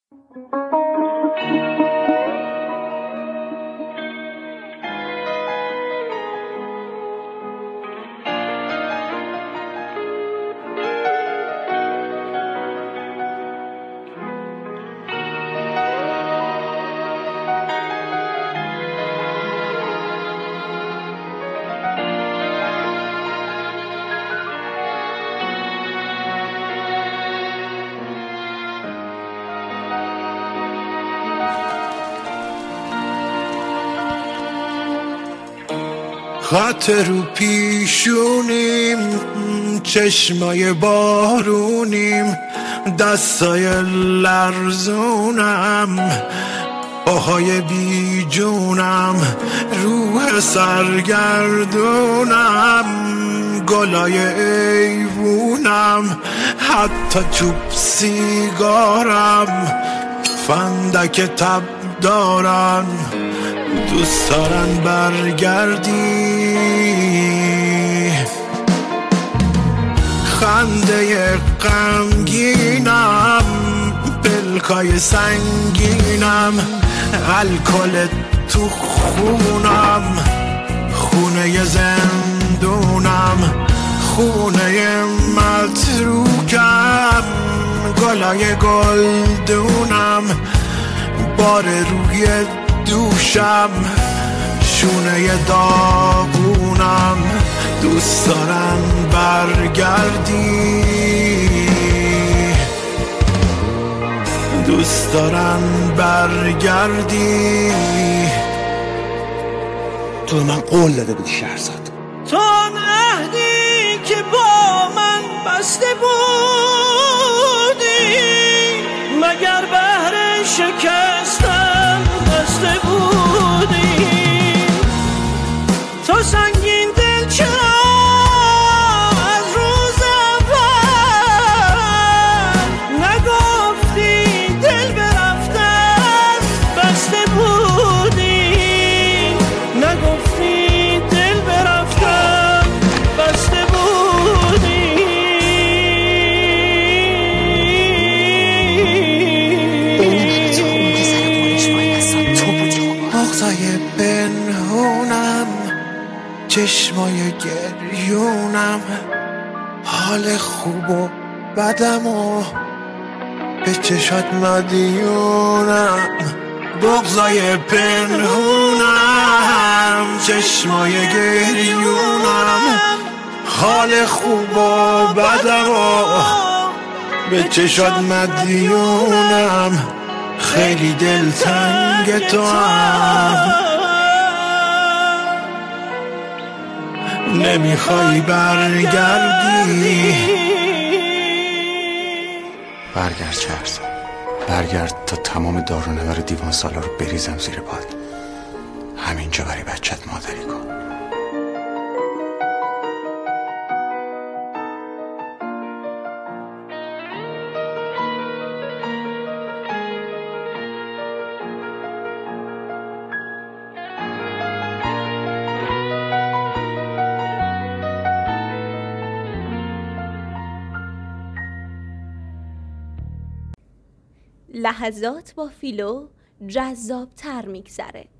خط رو پیشونیم، چشمای بارونیم، دستای لرزونم، پاهای بی جونم، روح سرگردونم، گلای ایوونم، حتی چوب سیگارم، فندک تب دارن، دوست دارن برگردی. خنده غمگینم، پلکای سنگینم، الکل تو خونم، خونه زندونم، خونه متروکم، گلای گلدونم، بار روی دوشم، شونه داغونم، دوست دارن برگردی، دوست دارن برگردی. تو من قول داده بودی شهرزاد، تو عهدی که با من بسته بودی، مگر بهر شکستن بسته بودی. تو سنگین دل چرا از روز اول نگفتی دل برفتن بسته بودی، نگفتی دل برفتن بسته بودی. مغزای پنهونم، چشمای گریونم، حال خوب و بدم و به چشات مدیونم. بغضای پنهونم، چشمای گریونم، حال خوب و بدم و به چشات مدیونم. خیلی دلتنگ تو هم، نمیخوای برگردی. برگرد شهرزاد، برگرد تا تمام دارونور دیوان سالار رو بریزم زیر پات. همینجا برای بچت مادری کن. لحظات با فیلو جذاب‌تر میگذره.